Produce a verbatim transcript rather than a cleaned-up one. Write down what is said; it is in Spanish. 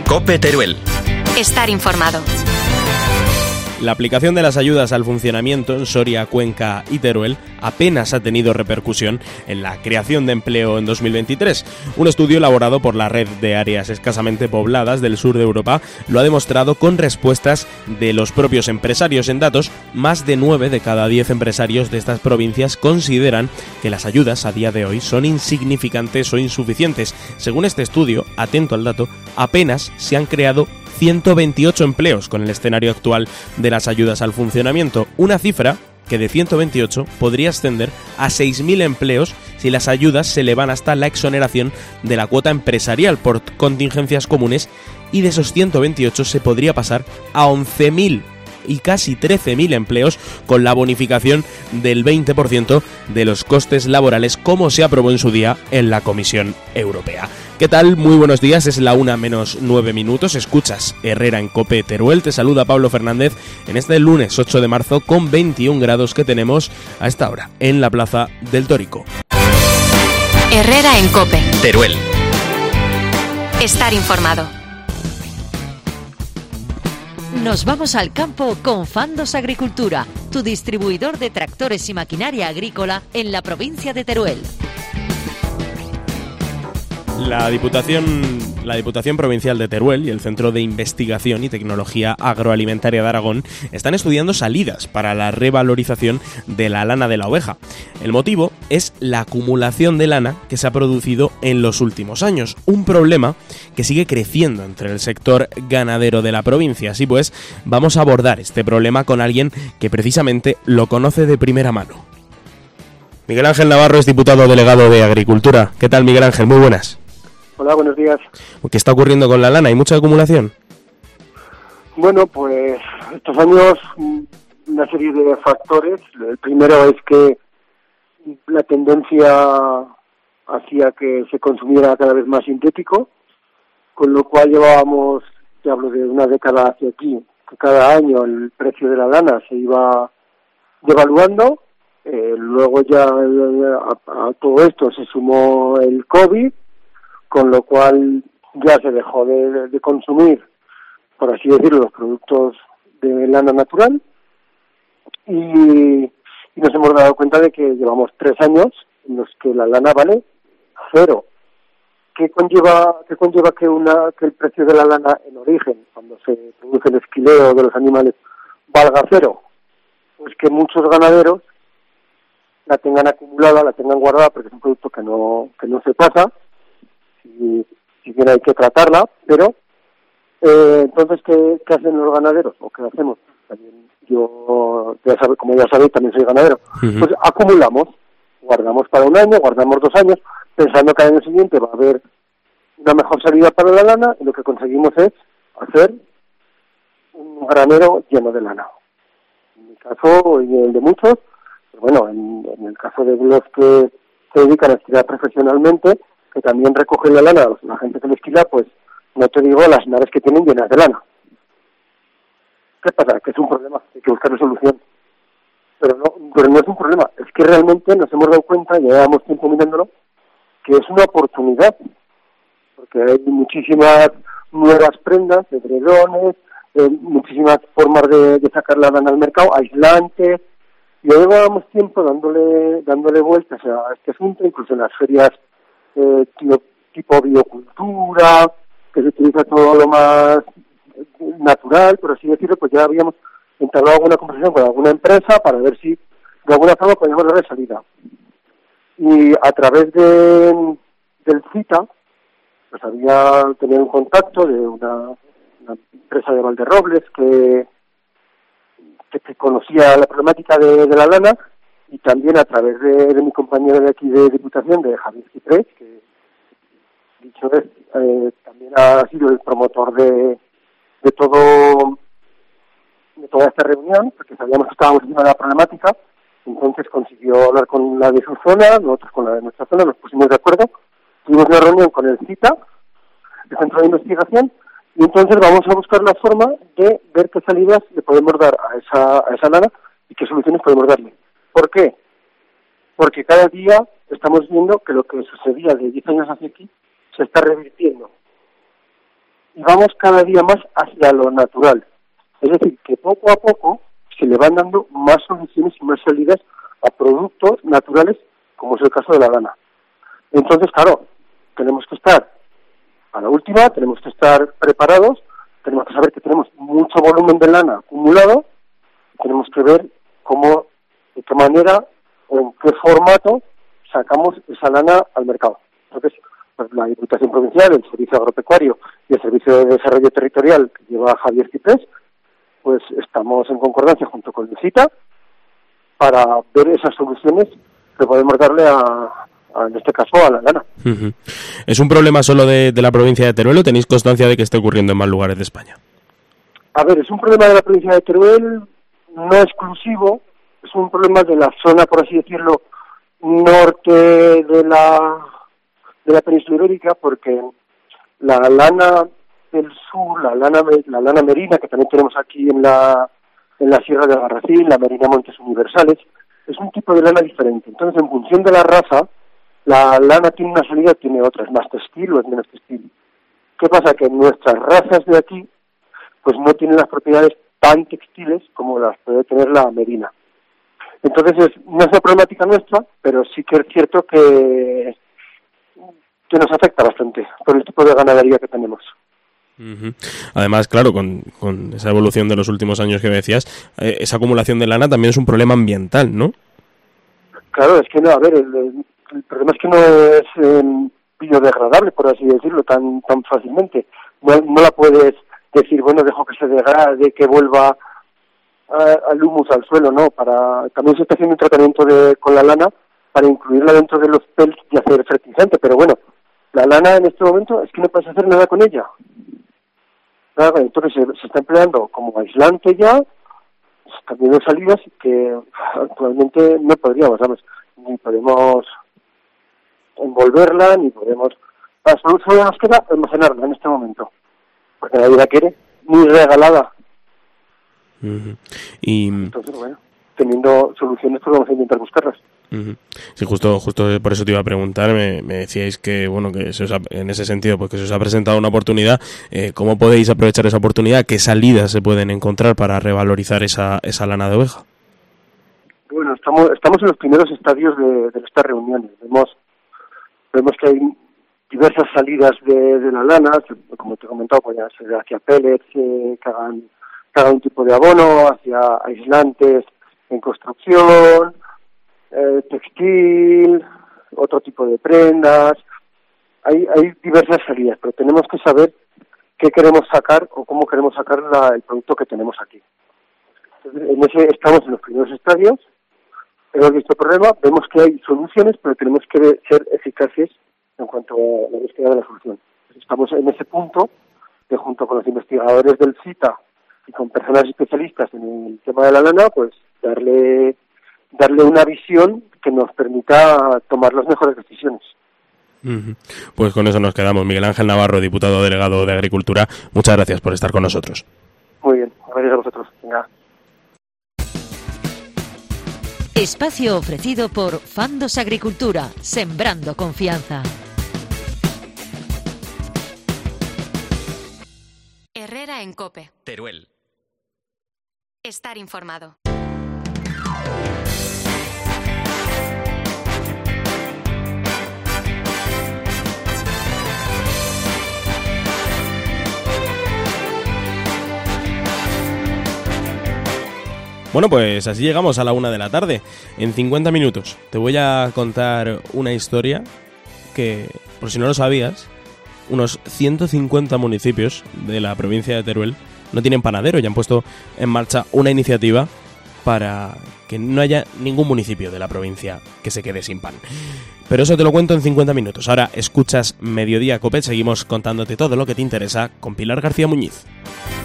COPE Teruel. Estar informado. La aplicación de las ayudas al funcionamiento en Soria, Cuenca y Teruel apenas ha tenido repercusión en la creación de empleo en dos mil veintitrés. Un estudio elaborado por la Red de Áreas Escasamente Pobladas del sur de Europa lo ha demostrado con respuestas de los propios empresarios. En datos, más de nueve de cada diez empresarios de estas provincias consideran que las ayudas a día de hoy son insignificantes o insuficientes. Según este estudio, atento al dato, apenas se han creado ciento veintiocho empleos con el escenario actual de las ayudas al funcionamiento, una cifra que de ciento veintiocho podría ascender a seis mil empleos si las ayudas se elevan hasta la exoneración de la cuota empresarial por contingencias comunes, y de esos ciento veintiocho se podría pasar a once mil y casi trece mil empleos con la bonificación del veinte por ciento de los costes laborales, como se aprobó en su día en la Comisión Europea. ¿Qué tal? Muy buenos días, es la una menos nueve minutos, escuchas Herrera en COPE Teruel, te saluda Pablo Fernández en este lunes ocho de marzo con veintiún grados que tenemos a esta hora en la Plaza del Tórico. Herrera en COPE Teruel. Estar informado. Nos vamos al campo con Fandos Agricultura, tu distribuidor de tractores y maquinaria agrícola en la provincia de Teruel. La Diputación, la Diputación Provincial de Teruel y el Centro de Investigación y Tecnología Agroalimentaria de Aragón están estudiando salidas para la revalorización de la lana de la oveja. El motivo es la acumulación de lana que se ha producido en los últimos años, un problema que sigue creciendo entre el sector ganadero de la provincia. Así pues, vamos a abordar este problema con alguien que precisamente lo conoce de primera mano. Miguel Ángel Navarro es diputado delegado de Agricultura. ¿Qué tal, Miguel Ángel? Muy buenas. Hola, buenos días. ¿Qué está ocurriendo con la lana? ¿Hay mucha acumulación? Bueno, pues estos años una serie de factores. El primero es que la tendencia hacía que se consumiera cada vez más sintético, con lo cual llevábamos, te hablo de una década hacia aquí, que cada año el precio de la lana se iba devaluando. Eh, luego ya a, a todo esto se sumó el COVID, con lo cual ya se dejó de, de consumir, por así decirlo, los productos de lana natural, y, y nos hemos dado cuenta de que llevamos tres años en los que la lana vale cero. ¿Qué conlleva, qué conlleva que, una, que el precio de la lana en origen, cuando se produce el esquileo de los animales, valga cero? Pues que muchos ganaderos la tengan acumulada, la tengan guardada, porque es un producto que no que no se pasa, si, si bien hay que tratarla, pero eh, entonces ¿qué, ¿qué hacen los ganaderos? ¿O qué hacemos? También yo, ya sabe, como ya sabéis, también soy ganadero. Uh-huh. Pues acumulamos, guardamos para un año, guardamos dos años, pensando que al año siguiente va a haber una mejor salida para la lana, y lo que conseguimos es hacer un granero lleno de lana. En mi caso, y el de muchos, bueno, en, en el caso de los que se dedican a esquilar profesionalmente, que también recogen la lana, la gente que lo esquila, pues no te digo las naves que tienen llenas de lana. ¿Qué pasa? Que es un problema, hay que buscar solución. Pero no, pero no es un problema, es que realmente nos hemos dado cuenta, ya llevamos tiempo mirándolo, que es una oportunidad, porque hay muchísimas nuevas prendas, edredones, eh, muchísimas formas de, de sacar la lana al mercado, aislantes. Y llevábamos tiempo dándole dándole vueltas a este asunto, incluso en las ferias eh, tipo, tipo biocultura, que se utiliza todo lo más natural, por así decirlo, pues ya habíamos entablado alguna conversación con alguna empresa para ver si de alguna forma podíamos darle salida. Y a través de del CITA, pues había tenido un contacto de una, una empresa de Valderrobles que que conocía la problemática de, de la lana, y también a través de, de mi compañero de aquí de Diputación, de Javier Ciprés, que dicho es, eh, también ha sido el promotor de, de todo de toda esta reunión, porque sabíamos que estábamos encima de la problemática. Entonces consiguió hablar con la de su zona, nosotros con la de nuestra zona, nos pusimos de acuerdo, tuvimos una reunión con el CITA, el Centro de Investigación, y entonces vamos a buscar la forma de ver qué salidas le podemos dar a esa, a esa lana y qué soluciones podemos darle. ¿Por qué? Porque cada día estamos viendo que lo que sucedía de diez años hacia aquí se está revirtiendo. y vamos cada día más hacia lo natural. Es decir, que poco a poco se le van dando más soluciones y más salidas a productos naturales, como es el caso de la lana. Entonces, claro, tenemos que estar a la última, tenemos que estar preparados, tenemos que saber que tenemos mucho volumen de lana acumulado, tenemos que ver cómo, de qué manera o en qué formato sacamos esa lana al mercado. Entonces, pues la Diputación Provincial, el Servicio Agropecuario y el Servicio de Desarrollo Territorial que lleva Javier Ciprés, pues estamos en concordancia junto con Lucita para ver esas soluciones que podemos darle a, a en este caso, a la lana. Uh-huh. ¿Es un problema solo de, de la provincia de Teruel o tenéis constancia de que esté ocurriendo en más lugares de España? A ver, es un problema de la provincia de Teruel, no exclusivo, es un problema de la zona, por así decirlo, norte de la de la península ibérica, porque la lana del sur, la lana la lana merina, que también tenemos aquí en la en la Sierra de Albarracín, la merina Montes Universales, es un tipo de lana diferente. Entonces, en función de la raza, la lana tiene una salida, tiene otra, es más textil o es menos textil. ¿Qué pasa? Que nuestras razas de aquí, pues no tienen las propiedades tan textiles como las puede tener la merina. Entonces, es, no es una problemática nuestra, pero sí que es cierto que, que nos afecta bastante por el tipo de ganadería que tenemos. Uh-huh. Además, claro, con, con esa evolución de los últimos años que decías, eh, esa acumulación de lana también es un problema ambiental, ¿no? Claro, es que no, a ver, el, el problema es que no es eh, biodegradable, por así decirlo, tan tan fácilmente. No, no la puedes decir, bueno, dejo que se degrade, que vuelva a, al humus, al suelo, no. Para también se está haciendo un tratamiento de con la lana para incluirla dentro de los pelts y hacer fertilizante, pero bueno, la lana en este momento es que no puedes hacer nada con ella. Nada, entonces se, se está empleando como aislante ya, está viendo salidas que actualmente no podríamos, ¿sabes? Ni podemos envolverla, ni podemos... Solo, solo nos queda almacenarla en este momento, porque nadie la quiere, ni regalada. Uh-huh. Y... Entonces, bueno, teniendo soluciones, pues vamos a intentar buscarlas. Uh-huh. Sí, justo justo por eso te iba a preguntar, me, me decíais que, bueno, que se os ha, en ese sentido, pues que se os ha presentado una oportunidad. Eh, ¿Cómo podéis aprovechar esa oportunidad? ¿Qué salidas se pueden encontrar para revalorizar esa, esa lana de oveja? Bueno, estamos estamos en los primeros estadios de, de estas reuniones. Vemos vemos que hay diversas salidas de, de la lana, como te he comentado, pues ya sea hacia pellets, eh, que hagan, que hagan un tipo de abono, hacia aislantes en construcción, eh, textil, otro tipo de prendas. Hay, hay diversas salidas, pero tenemos que saber qué queremos sacar o cómo queremos sacar la, el producto que tenemos aquí. Entonces, en ese estamos en los primeros estadios. Hemos visto el problema, vemos que hay soluciones, pero tenemos que ser eficaces en cuanto a la búsqueda de la solución. Entonces, estamos en ese punto que junto con los investigadores del CITA y con personas especialistas en el tema de la lana, pues darle darle una visión que nos permita tomar las mejores decisiones. Uh-huh. Pues con eso nos quedamos. Miguel Ángel Navarro, diputado delegado de Agricultura, muchas gracias por estar con nosotros. Muy bien, gracias a vosotros. Venga. Espacio ofrecido por Fandos Agricultura, sembrando confianza. Herrera en COPE. Teruel. Estar informado. Bueno, pues así llegamos a la una de la tarde. En cincuenta minutos te voy a contar una historia que, por si no lo sabías, unos ciento cincuenta municipios de la provincia de Teruel no tienen panadero y han puesto en marcha una iniciativa para que no haya ningún municipio de la provincia que se quede sin pan. Pero eso te lo cuento en cincuenta minutos. Ahora escuchas Mediodía Cope, seguimos contándote todo lo que te interesa con Pilar García Muñiz.